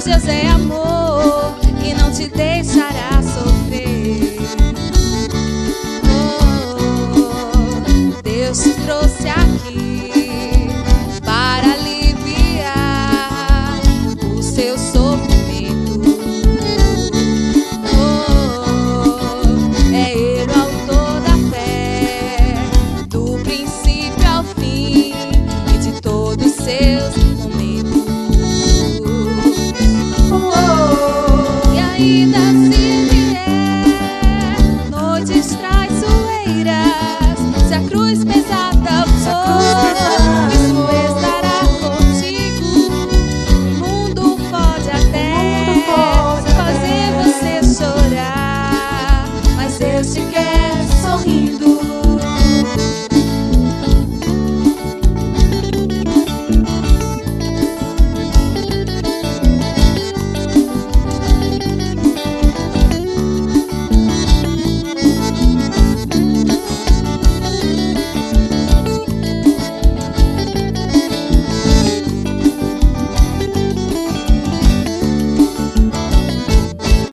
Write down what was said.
Mas Deus é amor e não te deixará sofrer. Oh, Deus te trouxe aqui para aliviar o seu sofrimento. Oh, é Ele o autor da fé, do princípio ao fim e de todos os seus momentos. Oh, e ainda se vier noites traiçoeiras, se a cruz pesada for, Cristo estará contigo. O mundo pode até fazer você chorar, mas Deus te quer sorrindo.